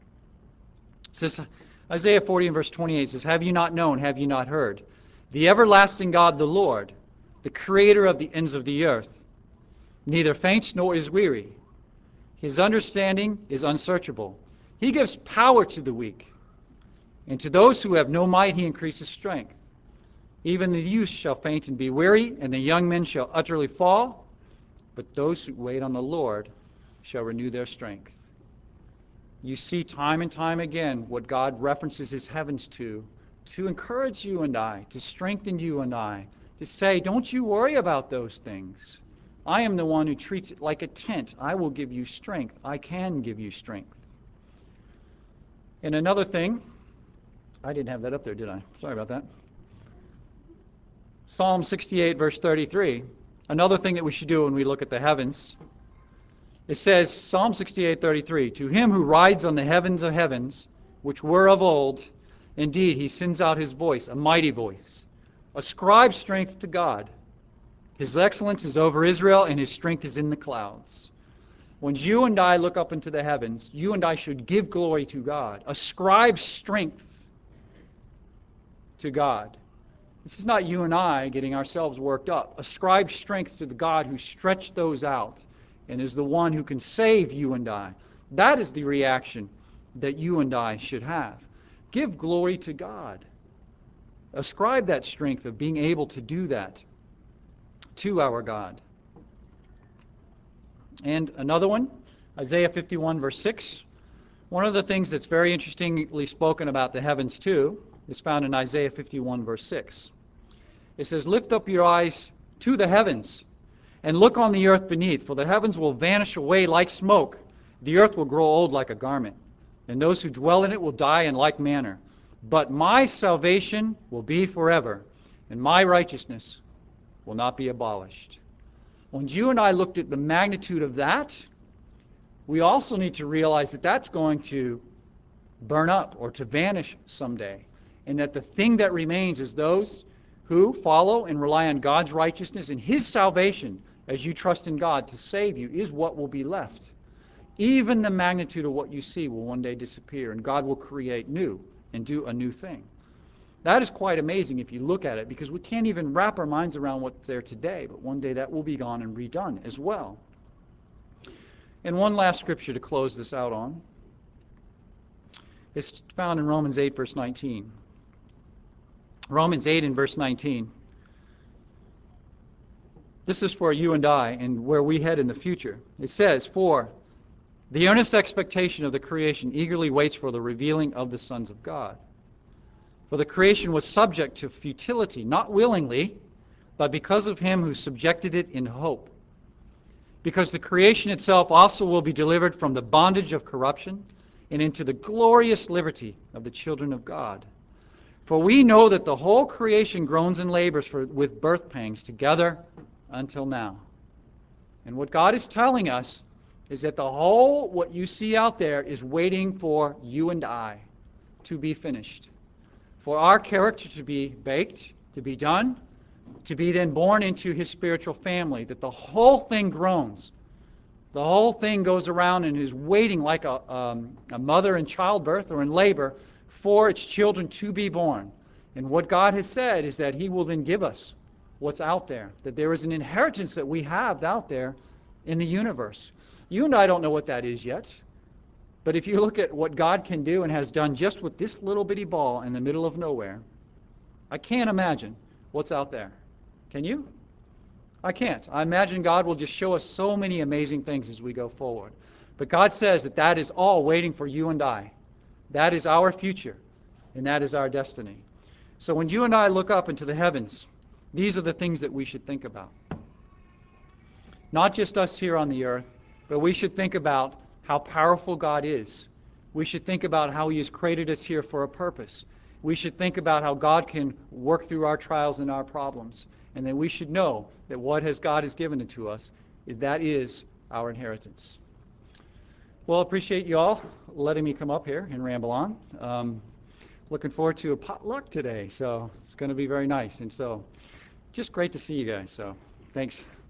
It says, Isaiah forty and verse twenty-eight says, have you not known, have you not heard? The everlasting God, the Lord, the creator of the ends of the earth, neither faints nor is weary. His understanding is unsearchable. He gives power to the weak, and to those who have no might he increases strength. Even the youth shall faint and be weary, and the young men shall utterly fall, but those who wait on the Lord shall renew their strength. You see time and time again what God references his heavens to, to encourage you and I, to strengthen you and I, to say, don't you worry about those things. I am the one who treats it like a tent. I will give you strength. I can give you strength. And another thing, I didn't have that up there, did I? Sorry about that. Psalm sixty-eight, verse thirty-three. Another thing that we should do when we look at the heavens. It says, Psalm sixty-eight, thirty-three, to him who rides on the heavens of heavens which were of old. Indeed, he sends out his voice, a mighty voice. Ascribe strength to God. His excellence is over Israel, and his strength is in the clouds. When you and I look up into the heavens, you and I should give glory to God. Ascribe strength to God. This is not you and I getting ourselves worked up. Ascribe strength to the God who stretched those out and is the one who can save you and I. That is the reaction that you and I should have. Give glory to God. Ascribe that strength of being able to do that to our God. And another one, Isaiah fifty-one, verse six. One of the things that's very interestingly spoken about the heavens too is found in Isaiah fifty-one, verse six. It says, lift up your eyes to the heavens and look on the earth beneath, for the heavens will vanish away like smoke. The earth will grow old like a garment, and those who dwell in it will die in like manner. But my salvation will be forever, and my righteousness will not be abolished. When you and I looked at the magnitude of that, we also need to realize that that's going to burn up or to vanish someday, and that the thing that remains is those who follow and rely on God's righteousness and his salvation as you trust in God to save you is what will be left. Even the magnitude of what you see will one day disappear, and God will create new and do a new thing. That is quite amazing if you look at it, because we can't even wrap our minds around what's there today, but one day that will be gone and redone as well. And one last scripture to close this out on. It's found in Romans eight, verse nineteen. Romans eight and verse nineteen. This is for you and I and where we head in the future. It says, for the earnest expectation of the creation eagerly waits for the revealing of the sons of God. For the creation was subject to futility, not willingly, but because of him who subjected it in hope. Because the creation itself also will be delivered from the bondage of corruption and into the glorious liberty of the children of God. For we know that the whole creation groans and labors for, with birth pangs together until now. And what God is telling us is that the whole, what you see out there, is waiting for you and I to be finished. For our character to be baked, to be done, to be then born into his spiritual family, that the whole thing groans. The whole thing goes around and is waiting like a, um, a mother in childbirth or in labor for its children to be born. And what God has said is that he will then give us what's out there, that there is an inheritance that we have out there in the universe. You and I don't know what that is yet, but if you look at what God can do and has done just with this little bitty ball in the middle of nowhere, I can't imagine what's out there. Can you? I can't. I imagine God will just show us so many amazing things as we go forward. But God says that that is all waiting for you and I. That is our future, and that is our destiny. So when you and I look up into the heavens, these are the things that we should think about. Not just us here on the earth, but we should think about how powerful God is. We should think about how he has created us here for a purpose. We should think about how God can work through our trials and our problems. And then we should know that what has God has given it to us, that is our inheritance. Well, I appreciate you all letting me come up here and ramble on. Um, looking forward to a potluck today, so it's going to be very nice. And so just great to see you guys. So thanks.